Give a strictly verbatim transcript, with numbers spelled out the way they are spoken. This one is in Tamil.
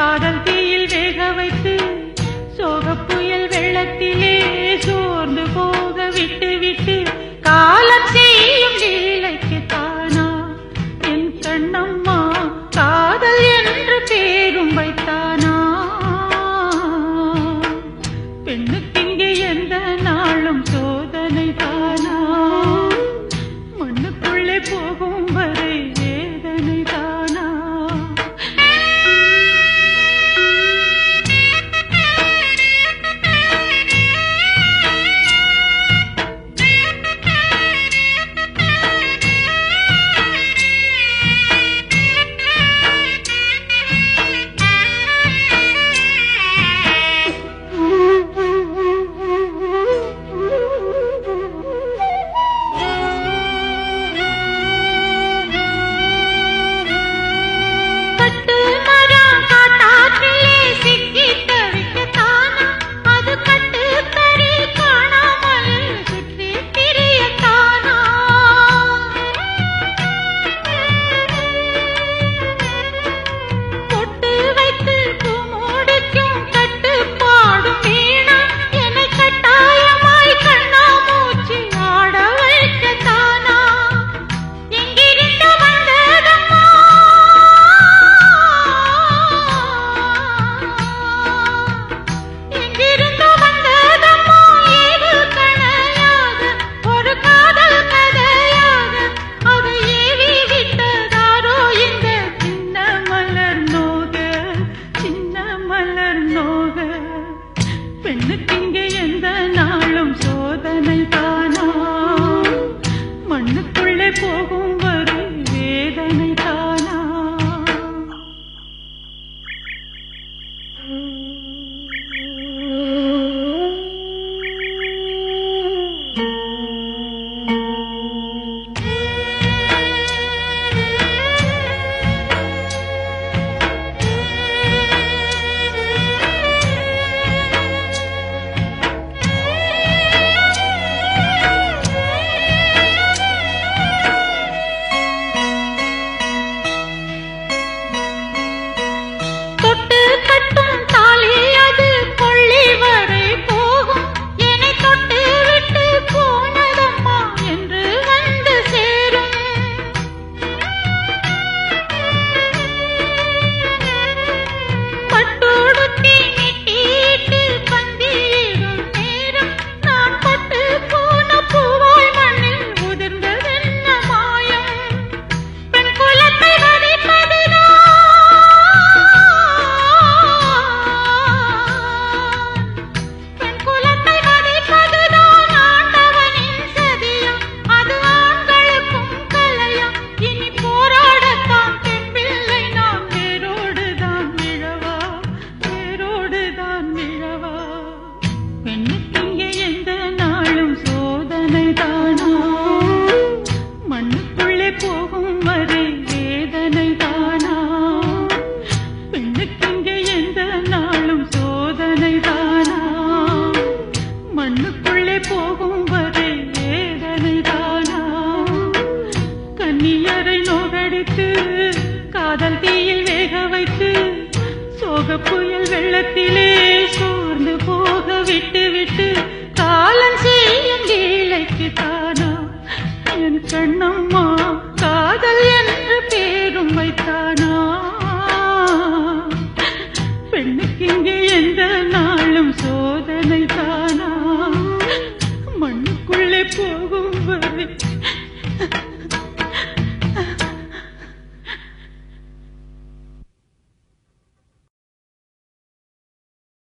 காதல் தீயில் வேக வைத்து சோகப் புயல் வெள்ளத்திலே சோர்ந்து போக விட்டு விட்டு காலம் செய்யும் லீலைக்கு தானா என் கண்ணம்மா காதல் என்று பேரும் வைத்தானா? பெண்ணுக்கிங்கே எந்த நாளும் சோதனை தானா? மண்ணுக்குள்ளே போகும் வரை வேதனை தானா? பெண்ணுக்கிங்கே எந்த நாளும் சோதனை தானா? மண்ணுக்குள்ளே போகும் வரை வேதனை தானா? பெண்ணுக்கிங்கே எந்த நாளும் சோதனை தானா? மண்ணுக்குள்ளே போகும் வரை வேதனை தானா? பெண்ணுக்கிங்கே எந்த நாளும் சோதனை தானா? மண்ணுக்குள்ளே போகும் வரை வேதனை தானா? கன்னியரை நோகடித்து காதல் தீயில் வேக வைத்து சோகப் புயல் வெள்ளத்திலே சோர்ந்து போக விட்டு விட்டு காலம் செய்யும் லீலைக்கு தானா என் கண்ணம்மா காதல் என்று பேரும் வைத்தானா?